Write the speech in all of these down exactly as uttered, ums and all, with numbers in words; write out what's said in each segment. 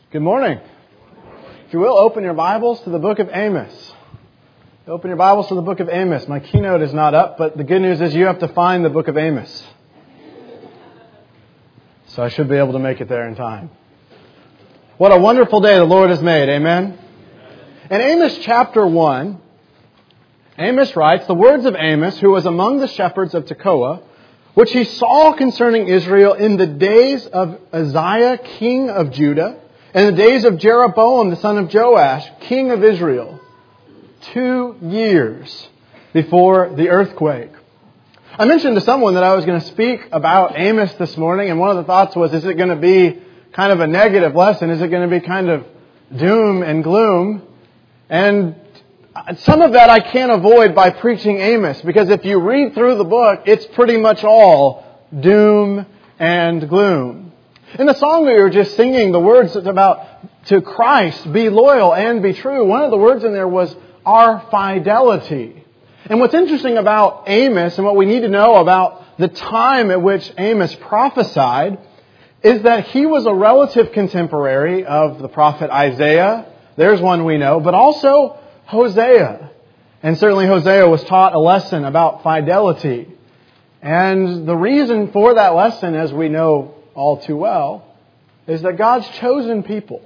Good morning. If you will, open your Bibles to the book of Amos. Open your Bibles to the book of Amos. My keynote is not up, but the good news is you have to find the book of Amos. So I should be able to make it there in time. What a wonderful day the Lord has made. Amen. In Amos chapter one, Amos writes, the words of Amos, who was among the shepherds of Tekoa, which he saw concerning Israel in the days of Uzziah, king of Judah, and the days of Jeroboam, the son of Joash, king of Israel, two years before the earthquake. I mentioned to someone that I was going to speak about Amos this morning, and one of the thoughts was, is it going to be kind of a negative lesson? Is it going to be kind of doom and gloom? And some of that I can't avoid by preaching Amos, because if you read through the book, it's pretty much all doom and gloom. In the song we were just singing, the words about to Christ, be loyal and be true, one of the words in there was our fidelity. And what's interesting about Amos and what we need to know about the time at which Amos prophesied is that he was a relative contemporary of the prophet Isaiah. There's one we know, but also Hosea. And certainly Hosea was taught a lesson about fidelity. And the reason for that lesson, as we know all too well, is that God's chosen people,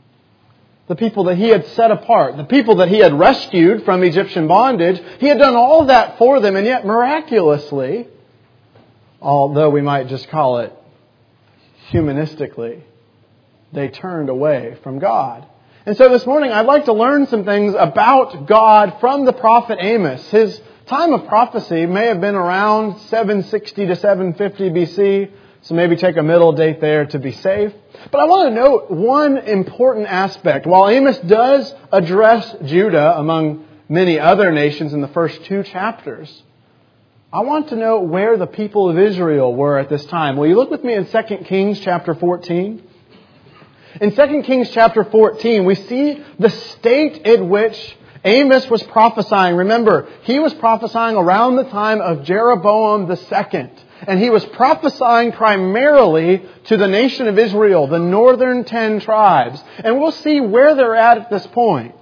the people that He had set apart, the people that He had rescued from Egyptian bondage, He had done all that for them, and yet miraculously, although we might just call it humanistically, they turned away from God. And so this morning I'd like to learn some things about God from the prophet Amos. His time of prophecy may have been around seven sixty to seven fifty B C, so maybe take a middle date there to be safe. But I want to note one important aspect. While Amos does address Judah among many other nations in the first two chapters, I want to note where the people of Israel were at this time. Will you look with me in Second Kings chapter fourteen? In Second Kings chapter fourteen, we see the state in which Amos was prophesying. Remember, he was prophesying around the time of Jeroboam the second. And he was prophesying primarily to the nation of Israel, the northern ten tribes. And we'll see where they're at at this point.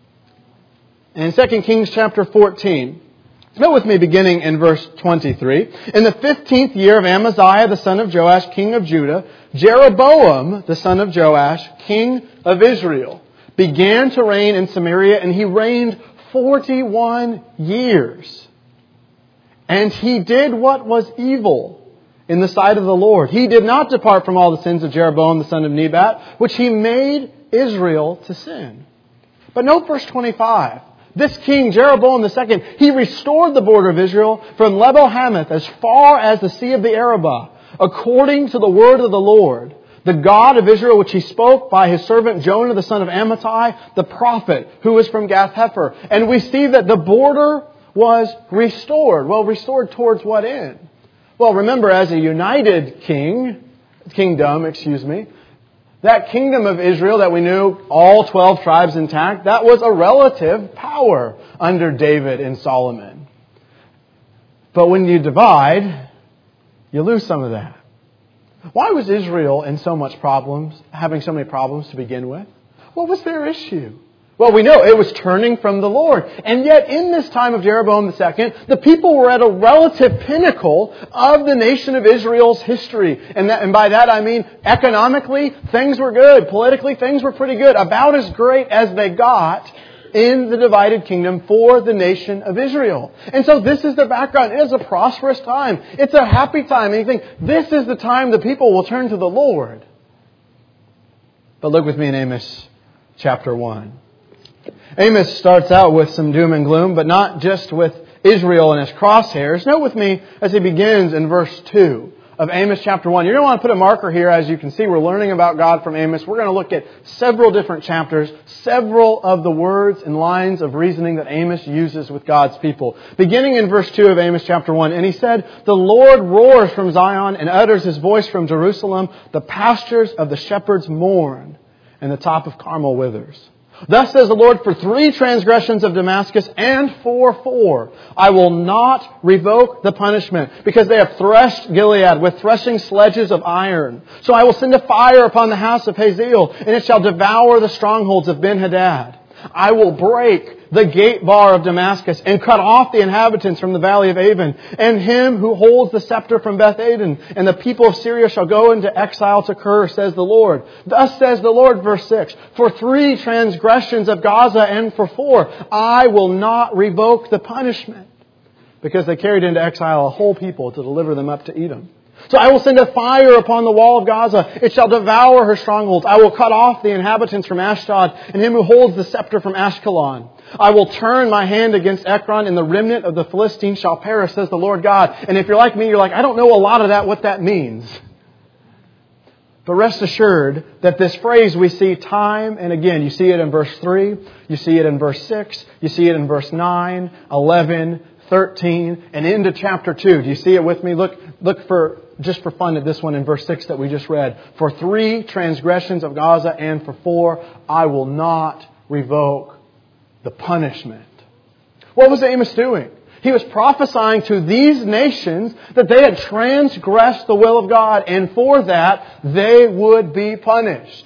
In Second Kings chapter fourteen, note with me beginning in verse twenty-three. In the fifteenth year of Amaziah, the son of Joash, king of Judah, Jeroboam, the son of Joash, king of Israel, began to reign in Samaria, and he reigned forty-one years. And he did what was evil in the sight of the Lord. He did not depart from all the sins of Jeroboam, the son of Nebat, which he made Israel to sin. But note verse twenty-five. This king, Jeroboam the second, he restored the border of Israel from Lebo-Hamath as far as the sea of the Arabah, according to the word of the Lord, the God of Israel, which He spoke by His servant Jonah, the son of Amittai, the prophet, who was from Gath-Hepher. And we see that the border was restored. Well, restored towards what end? Well, remember, as a united king, kingdom, excuse me, that kingdom of Israel that we knew, all twelve tribes intact, that was a relative power under David and Solomon. But when you divide, you lose some of that. Why was Israel in so much problems, having so many problems to begin with? What was their issue? Well, we know it was turning from the Lord. And yet in this time of Jeroboam the second, the people were at a relative pinnacle of the nation of Israel's history. And, that, and by that I mean economically, things were good. Politically, things were pretty good. About as great as they got in the divided kingdom for the nation of Israel. And so this is the background. It is a prosperous time. It's a happy time. And you think, this is the time the people will turn to the Lord. But look with me in Amos chapter one. Amos starts out with some doom and gloom, but not just with Israel and his crosshairs. Note with me as he begins in verse two of Amos chapter one. You're going to want to put a marker here. As you can see, we're learning about God from Amos. We're going to look at several different chapters, several of the words and lines of reasoning that Amos uses with God's people. Beginning in verse two of Amos chapter one, and he said, the Lord roars from Zion and utters His voice from Jerusalem. The pastures of the shepherds mourn, and the top of Carmel withers. Thus says the Lord, for three transgressions of Damascus and for four, I will not revoke the punishment, because they have threshed Gilead with threshing sledges of iron. So I will send a fire upon the house of Hazael, and it shall devour the strongholds of Ben-Hadad. I will break the gate bar of Damascus and cut off the inhabitants from the valley of Avon, and him who holds the scepter from Beth Aden. And the people of Syria shall go into exile to Kir, says the Lord. Thus says the Lord, verse six, for three transgressions of Gaza and for four, I will not revoke the punishment, because they carried into exile a whole people to deliver them up to Edom. So I will send a fire upon the wall of Gaza. It shall devour her strongholds. I will cut off the inhabitants from Ashdod, and him who holds the scepter from Ashkelon. I will turn my hand against Ekron, and the remnant of the Philistines shall perish, says the Lord God. And if you're like me, you're like, I don't know a lot of that, what that means. But rest assured that this phrase we see time and again. You see it in verse three, you see it in verse six, you see it in verse nine, eleven, thirteen, and into chapter two. Do you see it with me? Look, look for, just for fun at this one in verse six that we just read. For three transgressions of Gaza and for four, I will not revoke the punishment. What was Amos doing? He was prophesying to these nations that they had transgressed the will of God, and for that they would be punished.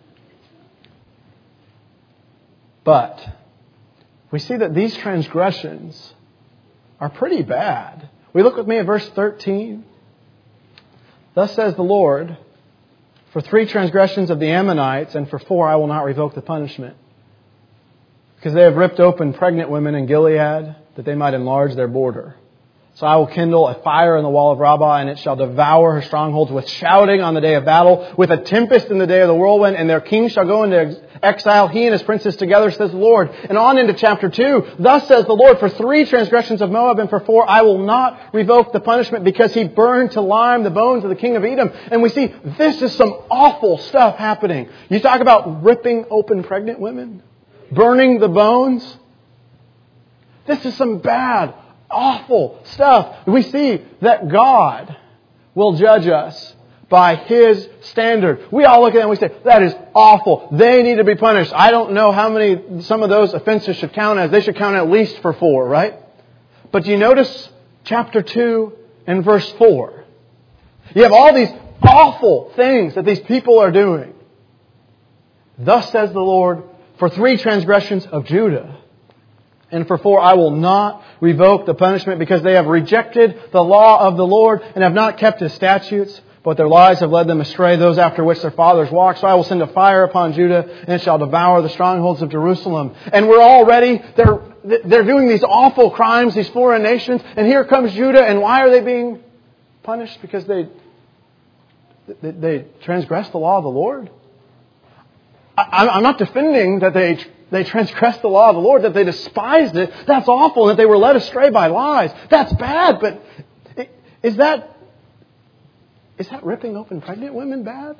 But we see that these transgressions are pretty bad. We look with me at verse thirteen. Thus says the Lord, for three transgressions of the Ammonites and for four I will not revoke the punishment. Because they have ripped open pregnant women in Gilead, that they might enlarge their border. So I will kindle a fire in the wall of Rabbah, and it shall devour her strongholds with shouting on the day of battle, with a tempest in the day of the whirlwind, and their king shall go into exile, he and his princes together, says the Lord. And on into chapter two. Thus says the Lord, for three transgressions of Moab and for four, I will not revoke the punishment, because he burned to lime the bones of the king of Edom. And we see this is some awful stuff happening. You talk about ripping open pregnant women, burning the bones. This is some bad, awful stuff. We see that God will judge us by His standard. We all look at it and we say, that is awful. They need to be punished. I don't know how many some of those offenses should count as. They should count at least for four, right? But do you notice chapter two and verse four? You have all these awful things that these people are doing. Thus says the Lord, for three transgressions of Judah, and for four, I will not revoke the punishment, because they have rejected the law of the Lord and have not kept His statutes, but their lies have led them astray, those after which their fathers walked. So I will send a fire upon Judah, and it shall devour the strongholds of Jerusalem. And we're already, they're, they're doing these awful crimes, these foreign nations, and here comes Judah, and why are they being punished? Because they, they, they transgressed the law of the Lord. I, I'm not defending that they They transgressed the law of the Lord, that they despised it. That's awful, that they were led astray by lies. That's bad, but is that, is that ripping open pregnant women bad?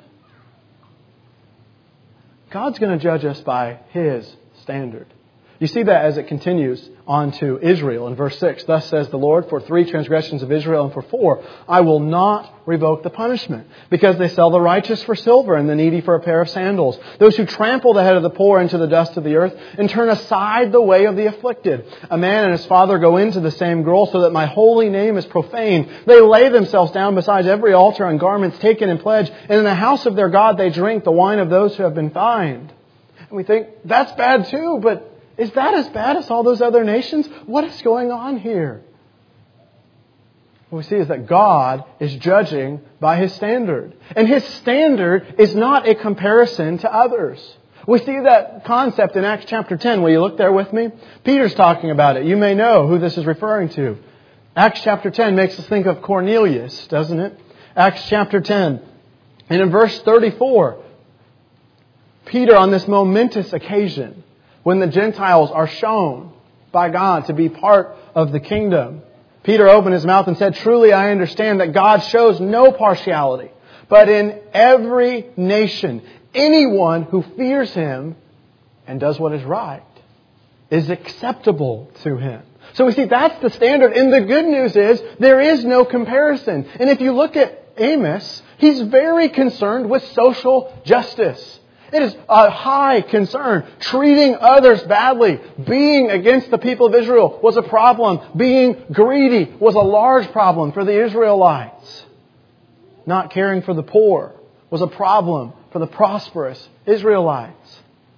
God's going to judge us by His standard. You see that as it continues on to Israel in verse six. Thus says the Lord, for three transgressions of Israel and for four, I will not revoke the punishment, because they sell the righteous for silver and the needy for a pair of sandals. Those who trample the head of the poor into the dust of the earth and turn aside the way of the afflicted. A man and his father go into the same girl, so that my holy name is profaned. They lay themselves down beside every altar on garments taken in pledge, and in the house of their God they drink the wine of those who have been fined. And we think, that's bad too, but is that as bad as all those other nations? What is going on here? What we see is that God is judging by His standard. And His standard is not a comparison to others. We see that concept in Acts chapter ten. Will you look there with me? Peter's talking about it. You may know who this is referring to. Acts chapter ten makes us think of Cornelius, doesn't it? Acts chapter ten. And in verse thirty-four, Peter, on this momentous occasion, when the Gentiles are shown by God to be part of the kingdom, Peter opened his mouth and said, truly I understand that God shows no partiality, but in every nation, anyone who fears Him and does what is right is acceptable to Him. So we see that's the standard. And the good news is there is no comparison. And if you look at Amos, he's very concerned with social justice. It is a high concern. Treating others badly, being against the people of Israel was a problem. Being greedy was a large problem for the Israelites. Not caring for the poor was a problem for the prosperous Israelites.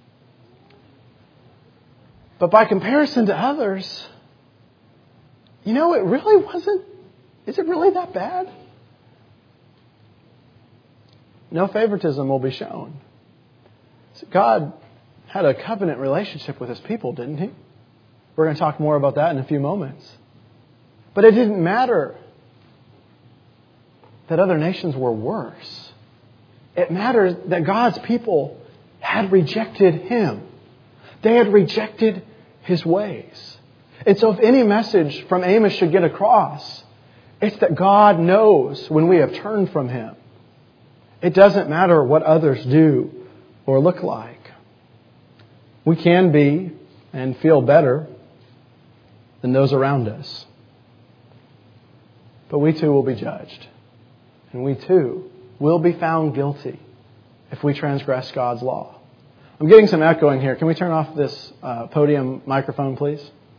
But by comparison to others, you know, it really wasn't, is it really that bad? No favoritism will be shown. So God had a covenant relationship with His people, didn't He? We're going to talk more about that in a few moments. But it didn't matter that other nations were worse. It mattered that God's people had rejected Him. They had rejected His ways. And so if any message from Amos should get across, it's that God knows when we have turned from Him. It doesn't matter what others do or look like. We can be and feel better than those around us. But we too will be judged. And we too will be found guilty if we transgress God's law. I'm getting some echoing here. Can we turn off this uh, podium microphone, please?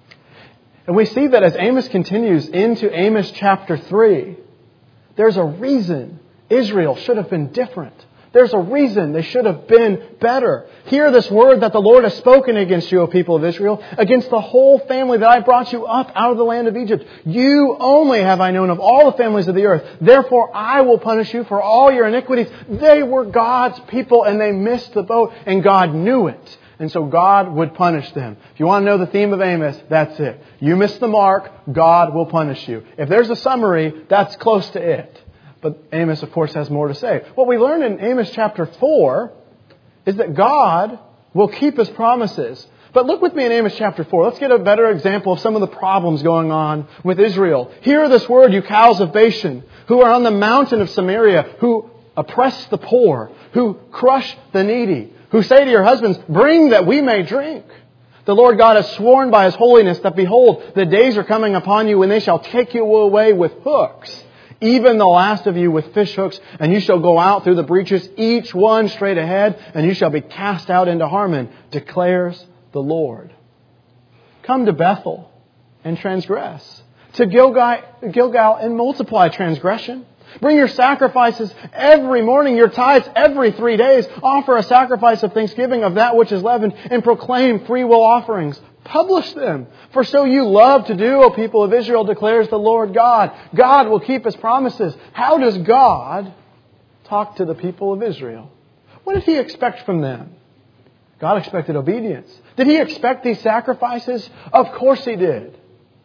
And we see that as Amos continues into Amos chapter three, there's a reason Israel should have been different. There's a reason they should have been better. Hear this word that the Lord has spoken against you, O people of Israel, against the whole family that I brought you up out of the land of Egypt. You only have I known of all the families of the earth. Therefore I will punish you for all your iniquities. They were God's people and they missed the boat, and God knew it. And so God would punish them. If you want to know the theme of Amos, that's it. You missed the mark, God will punish you. If there's a summary, that's close to it. But Amos, of course, has more to say. What we learn in Amos chapter four is that God will keep His promises. But look with me in Amos chapter four. Let's get a better example of some of the problems going on with Israel. Hear this word, you cows of Bashan, who are on the mountain of Samaria, who oppress the poor, who crush the needy, who say to your husbands, bring that we may drink. The Lord God has sworn by His holiness that, behold, the days are coming upon you when they shall take you away with hooks, even the last of you with fish hooks, and you shall go out through the breaches, each one straight ahead, and you shall be cast out into Harmon, declares the Lord. Come to Bethel and transgress, to Gilgal, Gilgal and multiply transgression. Bring your sacrifices every morning, your tithes every three days. Offer a sacrifice of thanksgiving of that which is leavened, and proclaim free will offerings. Publish them. For so you love to do, O people of Israel, declares the Lord God. God will keep His promises. How does God talk to the people of Israel? What did He expect from them? God expected obedience. Did He expect these sacrifices? Of course He did.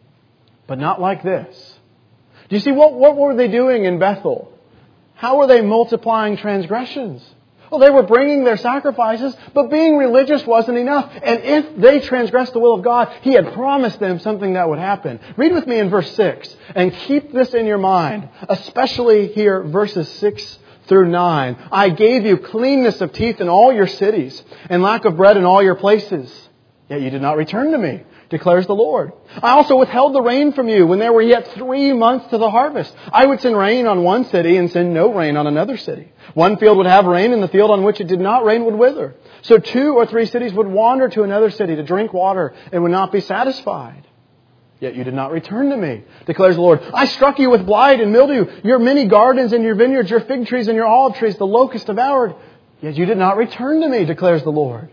But not like this. Do you see, what, what were they doing in Bethel? How were they multiplying transgressions? Well, they were bringing their sacrifices, but being religious wasn't enough. And if they transgressed the will of God, He had promised them something that would happen. Read with me in verse six, and keep this in your mind, especially here, verses six through nine. I gave you cleanness of teeth in all your cities, and lack of bread in all your places. Yet you did not return to me, declares the Lord. I also withheld the rain from you when there were yet three months to the harvest. I would send rain on one city and send no rain on another city. One field would have rain, and the field on which it did not rain would wither. So two or three cities would wander to another city to drink water and would not be satisfied. Yet you did not return to me, declares the Lord. I struck you with blight and mildew, your many gardens and your vineyards, your fig trees and your olive trees, the locust devoured. Yet you did not return to me, declares the Lord.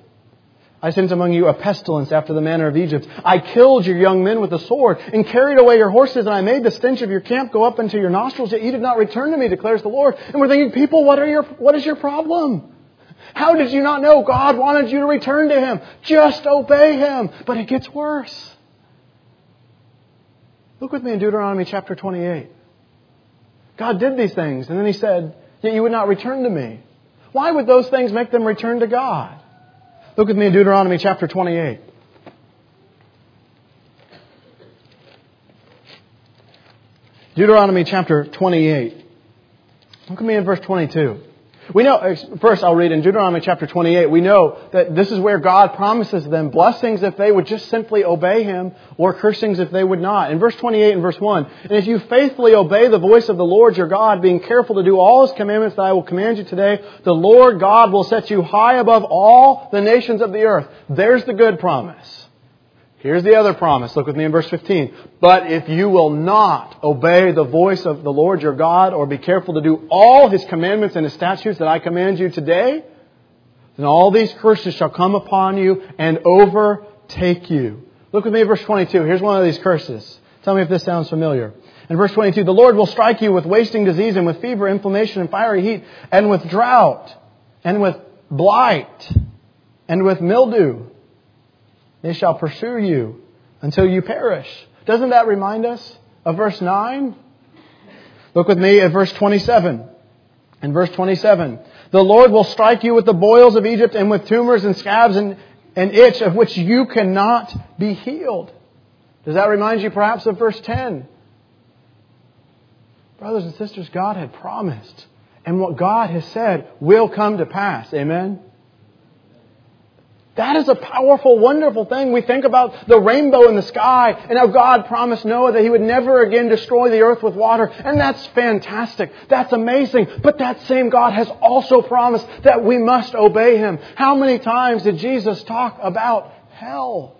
I sent among you a pestilence after the manner of Egypt. I killed your young men with the sword and carried away your horses, and I made the stench of your camp go up into your nostrils, yet you did not return to me, declares the Lord. And we're thinking, people, what are your, what is your problem? How did you not know God wanted you to return to Him? Just obey Him. But it gets worse. Look with me in Deuteronomy chapter twenty-eight. God did these things, and then He said, yet you would not return to me. Why would those things make them return to God? Look with me in Deuteronomy chapter twenty-eight. Deuteronomy chapter twenty-eight. Look at me in verse twenty-two. We know, first I'll read in Deuteronomy chapter twenty-eight, we know that this is where God promises them blessings if they would just simply obey Him, or cursings if they would not. In verse twenty-eight and verse one, and if you faithfully obey the voice of the Lord your God, being careful to do all His commandments that I will command you today, the Lord God will set you high above all the nations of the earth. There's the good promise. Here's the other promise. Look with me in verse fifteen. But if you will not obey the voice of the Lord your God, or be careful to do all His commandments and His statutes that I command you today, then all these curses shall come upon you and overtake you. Look with me at verse twenty-two. Here's one of these curses. Tell me if this sounds familiar. In verse twenty-two, the Lord will strike you with wasting disease and with fever, inflammation, and fiery heat, and with drought, and with blight, and with mildew. They shall pursue you until you perish. Doesn't that remind us of verse nine? Look with me at verse twenty-seven. In verse twenty-seven, the Lord will strike you with the boils of Egypt and with tumors and scabs and, and itch of which you cannot be healed. Does that remind you perhaps of verse ten? Brothers and sisters, God had promised. And what God has said will come to pass. Amen? That is a powerful, wonderful thing. We think about the rainbow in the sky and how God promised Noah that He would never again destroy the earth with water. And that's fantastic. That's amazing. But that same God has also promised that we must obey Him. How many times did Jesus talk about hell?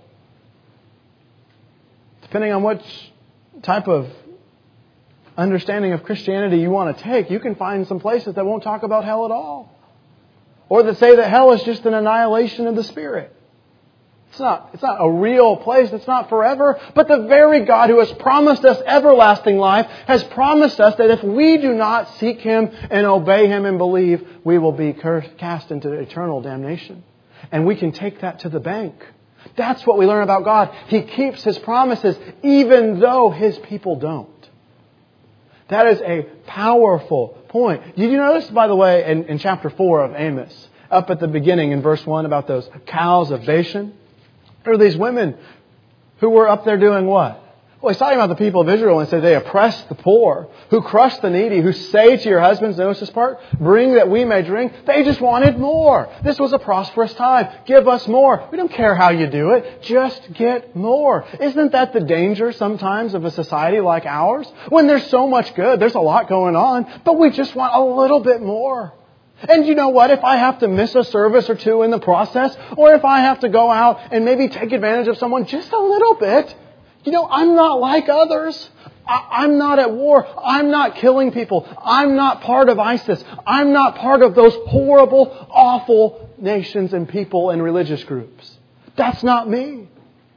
Depending on which type of understanding of Christianity you want to take, you can find some places that won't talk about hell at all. Or that say that hell is just an annihilation of the spirit. It's not, it's not a real place. It's not forever. But the very God who has promised us everlasting life has promised us that if we do not seek Him and obey Him and believe, we will be cast into eternal damnation. And we can take that to the bank. That's what we learn about God. He keeps His promises even though His people don't. That is a powerful point. Did you notice, by the way, in, in chapter four of Amos, up at the beginning in verse one about those cows of Bashan? There are these women who were up there doing what? Well, he's talking about the people of Israel and said they oppress the poor, who crush the needy, who say to your husbands, notice this part, bring that we may drink. They just wanted more. This was a prosperous time. Give us more. We don't care how you do it. Just get more. Isn't that the danger sometimes of a society like ours? When there's so much good, there's a lot going on, but we just want a little bit more. And you know what? If I have to miss a service or two in the process, or if I have to go out and maybe take advantage of someone just a little bit, you know, I'm not like others. I, I'm not at war. I'm not killing people. I'm not part of ISIS. I'm not part of those horrible, awful nations and people and religious groups. That's not me.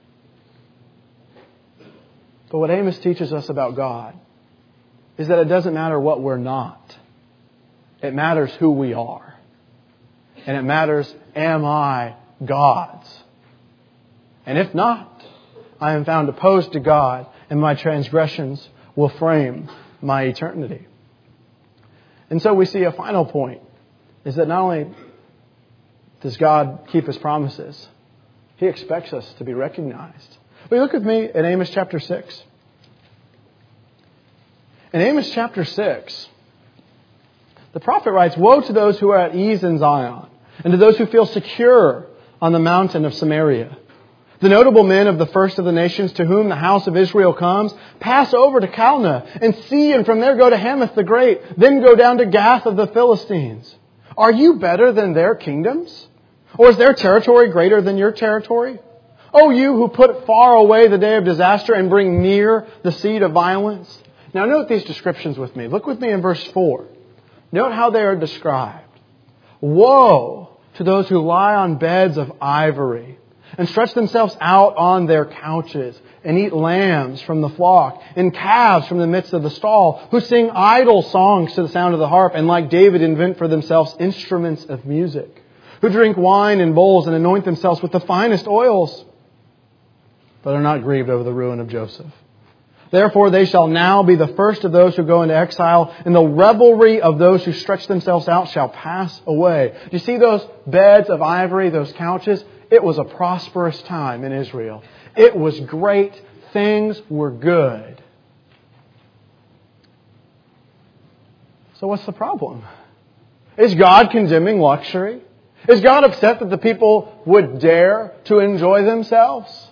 But what Amos teaches us about God is that it doesn't matter what we're not. It matters who we are. And it matters, am I God's? And if not, I am found opposed to God, and my transgressions will frame my eternity. And so we see a final point, is that not only does God keep His promises, He expects us to be recognized. Will you look with me at Amos chapter six? In Amos chapter six, the prophet writes, woe to those who are at ease in Zion, and to those who feel secure on the mountain of Samaria. The notable men of the first of the nations to whom the house of Israel comes, pass over to Calneh and see, and from there go to Hamath the Great, then go down to Gath of the Philistines. Are you better than their kingdoms? Or is their territory greater than your territory? O you who put far away the day of disaster and bring near the seed of violence. Now note these descriptions with me. Look with me in verse four. Note how they are described. Woe to those who lie on beds of ivory and stretch themselves out on their couches, and eat lambs from the flock, and calves from the midst of the stall, who sing idle songs to the sound of the harp, and like David invent for themselves instruments of music, who drink wine in bowls and anoint themselves with the finest oils, but are not grieved over the ruin of Joseph. Therefore they shall now be the first of those who go into exile, and the revelry of those who stretch themselves out shall pass away. Do you see those beds of ivory, those couches? It was a prosperous time in Israel. It was great. Things were good. So what's the problem? Is God condemning luxury? Is God upset that the people would dare to enjoy themselves?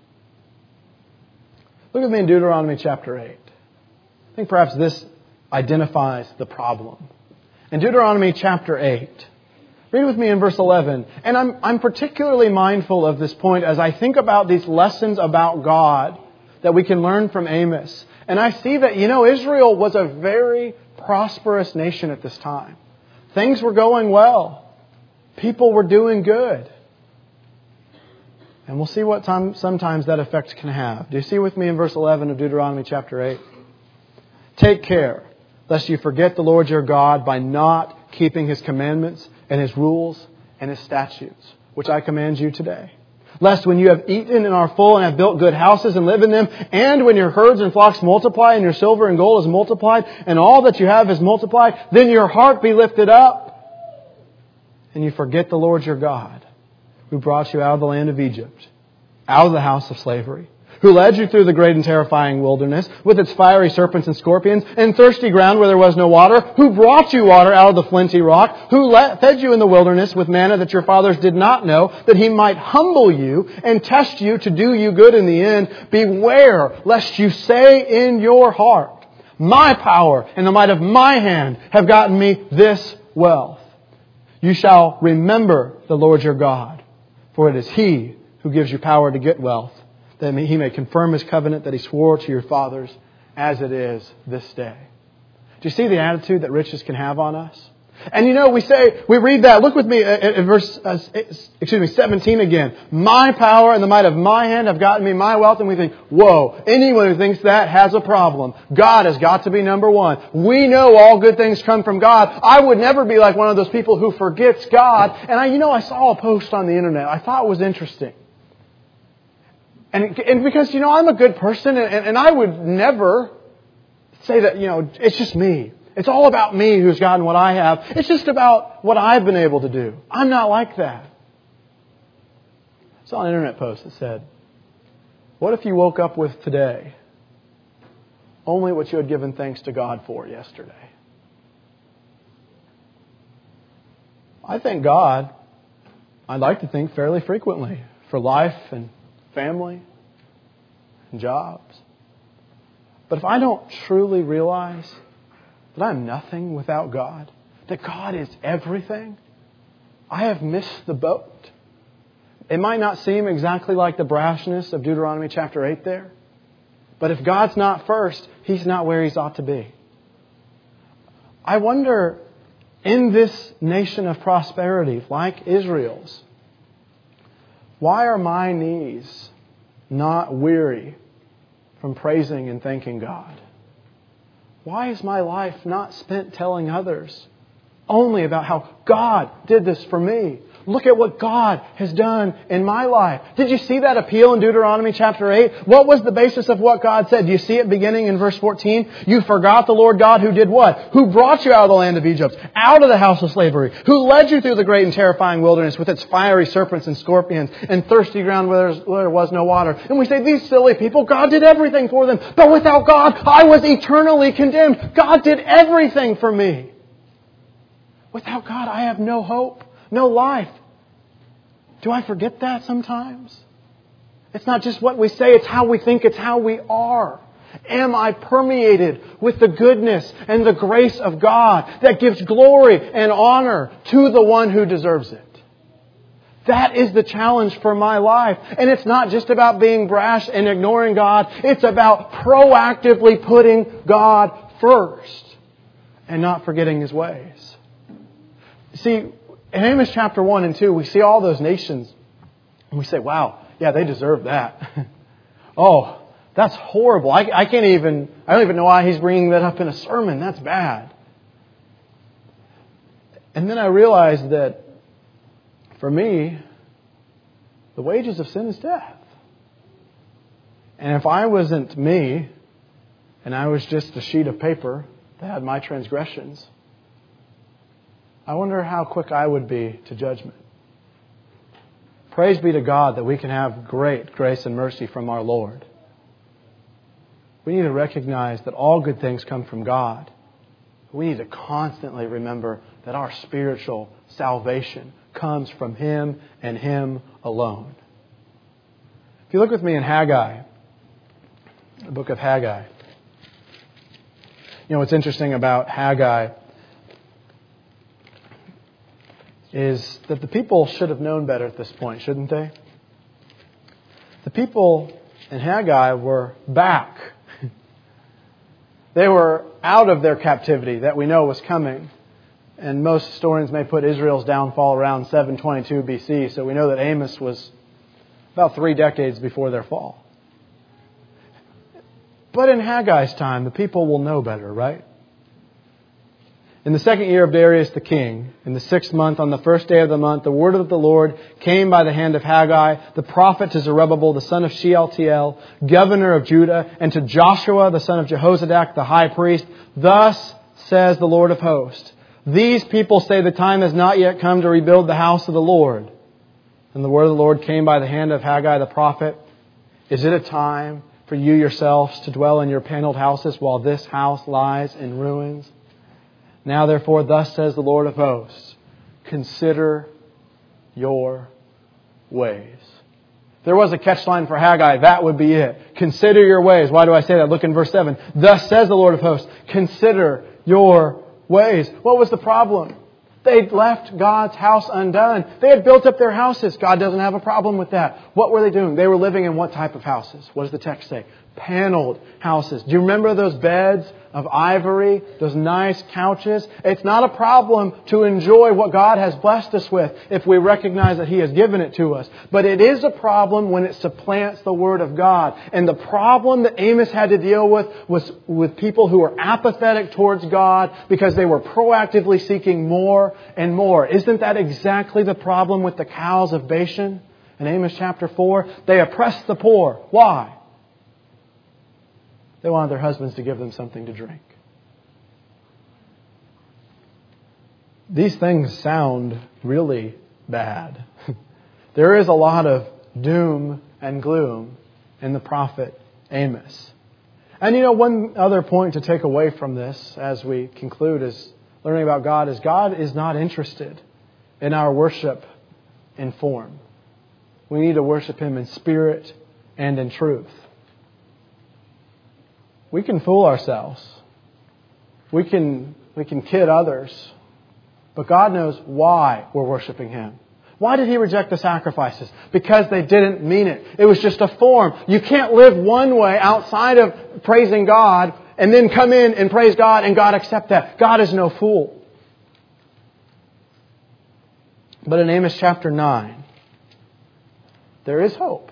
Look with me in Deuteronomy chapter eight. I think perhaps this identifies the problem. In Deuteronomy chapter eight, read with me in verse eleven. And I'm, I'm particularly mindful of this point as I think about these lessons about God that we can learn from Amos. And I see that, you know, Israel was a very prosperous nation at this time. Things were going well. People were doing good. And we'll see what time, sometimes that effect can have. Do you see with me in verse eleven of Deuteronomy chapter eight? Take care lest you forget the Lord your God by not keeping His commandments and His rules and His statutes, which I command you today. Lest when you have eaten and are full and have built good houses and live in them, and when your herds and flocks multiply and your silver and gold is multiplied and all that you have is multiplied, then your heart be lifted up and you forget the Lord your God, who brought you out of the land of Egypt, out of the house of slavery, who led you through the great and terrifying wilderness with its fiery serpents and scorpions and thirsty ground where there was no water, who brought you water out of the flinty rock, who let, fed you in the wilderness with manna that your fathers did not know, that He might humble you and test you to do you good in the end. Beware lest you say in your heart, my power and the might of my hand have gotten me this wealth. You shall remember the Lord your God, for it is He who gives you power to get wealth, that He may confirm His covenant that He swore to your fathers as it is this day. Do you see the attitude that riches can have on us? And you know, we say, we read that. Look with me at verse, uh, excuse me, seventeen again. My power and the might of my hand have gotten me my wealth. And we think, whoa, anyone who thinks that has a problem. God has got to be number one. We know all good things come from God. I would never be like one of those people who forgets God. And I, you know, I saw a post on the internet I thought was interesting. And, and because, you know, I'm a good person and, and I would never say that, you know, it's just me. It's all about me who's gotten what I have. It's just about what I've been able to do. I'm not like that. I saw an internet post that said, what if you woke up with today only what you had given thanks to God for yesterday? I thank God, I'd like to think fairly frequently, for life and family and jobs. But if I don't truly realize that I'm nothing without God, that God is everything, I have missed the boat. It might not seem exactly like the brashness of Deuteronomy chapter eight there, but if God's not first, He's not where He ought to be. I wonder, in this nation of prosperity, like Israel's, why are my knees not weary from praising and thanking God? Why is my life not spent telling others only about how God did this for me? Look at what God has done in my life. Did you see that appeal in Deuteronomy chapter eight? What was the basis of what God said? Do you see it beginning in verse fourteen? You forgot the Lord God who did what? Who brought you out of the land of Egypt, out of the house of slavery, who led you through the great and terrifying wilderness with its fiery serpents and scorpions and thirsty ground where there was no water. And we say, these silly people, God did everything for them. But without God, I was eternally condemned. God did everything for me. Without God, I have no hope. No life. Do I forget that sometimes? It's not just what we say, it's how we think, it's how we are. Am I permeated with the goodness and the grace of God that gives glory and honor to the one who deserves it? That is the challenge for my life. And it's not just about being brash and ignoring God. It's about proactively putting God first and not forgetting His ways. See, in Amos chapter one and two, we see all those nations and we say, wow, yeah, they deserve that. Oh, that's horrible. I, I can't even, I don't even know why he's bringing that up in a sermon. That's bad. And then I realized that for me, the wages of sin is death. And if I wasn't me and I was just a sheet of paper that had my transgressions, I wonder how quick I would be to judgment. Praise be to God that we can have great grace and mercy from our Lord. We need to recognize that all good things come from God. We need to constantly remember that our spiritual salvation comes from Him and Him alone. If you look with me in Haggai, the book of Haggai. You know, what's interesting about Haggai is that the people should have known better at this point, shouldn't they? The people in Haggai were back. They were out of their captivity that we know was coming. And most historians may put Israel's downfall around seven twenty-two B C, so we know that Amos was about three decades before their fall. But in Haggai's time, the people will know better, right? In the second year of Darius the king, in the sixth month, on the first day of the month, the word of the Lord came by the hand of Haggai, the prophet, to Zerubbabel, the son of Shealtiel, governor of Judah, and to Joshua, the son of Jehozadak, the high priest. Thus says the Lord of hosts, these people say the time has not yet come to rebuild the house of the Lord. And the word of the Lord came by the hand of Haggai the prophet. Is it a time for you yourselves to dwell in your paneled houses while this house lies in ruins? Now therefore, thus says the Lord of hosts, consider your ways. If there was a catchline for Haggai, that would be it. Consider your ways. Why do I say that? Look in verse seven. Thus says the Lord of hosts, consider your ways. What was the problem? They'd left God's house undone. They had built up their houses. God doesn't have a problem with that. What were they doing? They were living in what type of houses? What does the text say? Paneled houses. Do you remember those beds of ivory? Those nice couches? It's not a problem to enjoy what God has blessed us with if we recognize that He has given it to us. But it is a problem when it supplants the Word of God. And the problem that Amos had to deal with was with people who were apathetic towards God because they were proactively seeking more and more. Isn't that exactly the problem with the cows of Bashan in Amos chapter four? They oppressed the poor. Why? They wanted their husbands to give them something to drink. These things sound really bad. There is a lot of doom and gloom in the prophet Amos. And you know, one other point to take away from this as we conclude is learning about God is God is not interested in our worship in form. We need to worship Him in spirit and in truth. We can fool ourselves. We can, we can kid others. But God knows why we're worshiping Him. Why did He reject the sacrifices? Because they didn't mean it. It was just a form. You can't live one way outside of praising God and then come in and praise God and God accept that. God is no fool. But in Amos chapter nine, there is hope.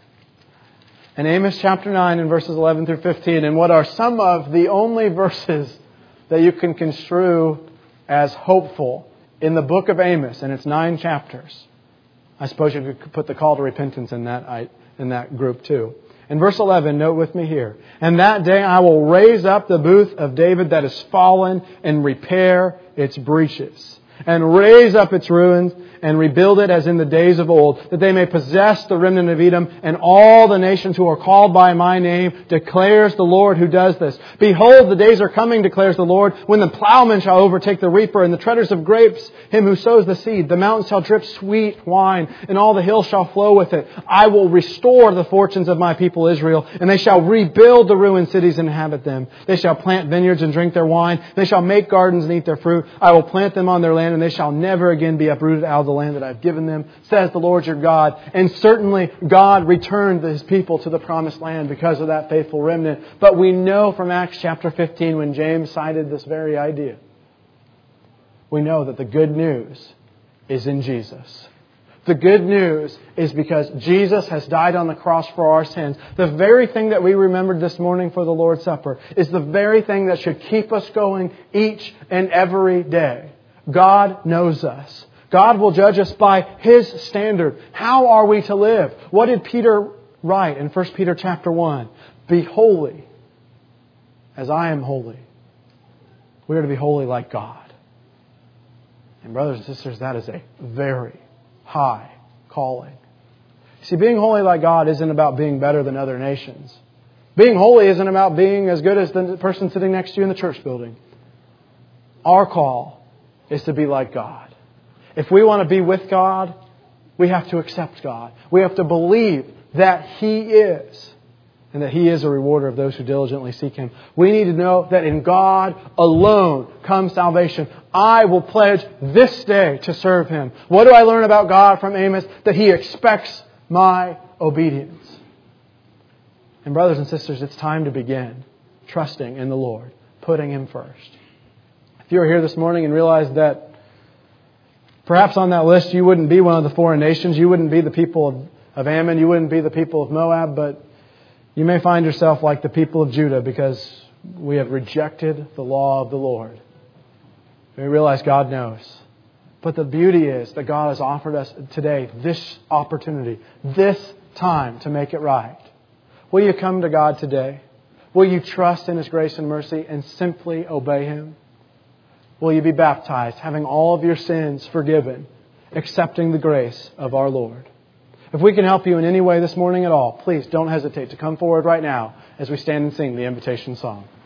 In Amos chapter nine and verses eleven through fifteen, and what are some of the only verses that you can construe as hopeful in the book of Amos, and it's nine chapters. I suppose you could put the call to repentance in that in that group too. In verse eleven, note with me here. And that day I will raise up the booth of David that is fallen and repair its breaches, and raise up its ruins and rebuild it as in the days of old, that they may possess the remnant of Edom, and all the nations who are called by my name, declares the Lord who does this. Behold, the days are coming, declares the Lord, when the plowman shall overtake the reaper, and the treaders of grapes him who sows the seed. The mountains shall drip sweet wine, and all the hills shall flow with it. I will restore the fortunes of my people Israel, and they shall rebuild the ruined cities and inhabit them. They shall plant vineyards and drink their wine. They shall make gardens and eat their fruit. I will plant them on their land, and they shall never again be uprooted out of the land that I've given them, says the Lord your God. And certainly God returned His people to the promised land because of that faithful remnant. But we know from Acts chapter fifteen, when James cited this very idea, we know that the good news is in Jesus. The good news is because Jesus has died on the cross for our sins. The very thing that we remembered this morning for the Lord's Supper is the very thing that should keep us going each and every day. God knows us. God will judge us by His standard. How are we to live? What did Peter write in First Peter chapter one? Be holy as I am holy. We are to be holy like God. And brothers and sisters, that is a very high calling. See, being holy like God isn't about being better than other nations. Being holy isn't about being as good as the person sitting next to you in the church building. Our call is to be like God. If we want to be with God, we have to accept God. We have to believe that He is, and that He is a rewarder of those who diligently seek Him. We need to know that in God alone comes salvation. I will pledge this day to serve Him. What do I learn about God from Amos? That He expects my obedience. And brothers and sisters, it's time to begin trusting in the Lord, putting Him first. If you are here this morning and realize that perhaps on that list you wouldn't be one of the foreign nations, you wouldn't be the people of, of Ammon, you wouldn't be the people of Moab, but you may find yourself like the people of Judah because we have rejected the law of the Lord. We realize God knows. But the beauty is that God has offered us today this opportunity, this time to make it right. Will you come to God today? Will you trust in His grace and mercy and simply obey Him? Will you be baptized, having all of your sins forgiven, accepting the grace of our Lord? If we can help you in any way this morning at all, please don't hesitate to come forward right now as we stand and sing the invitation song.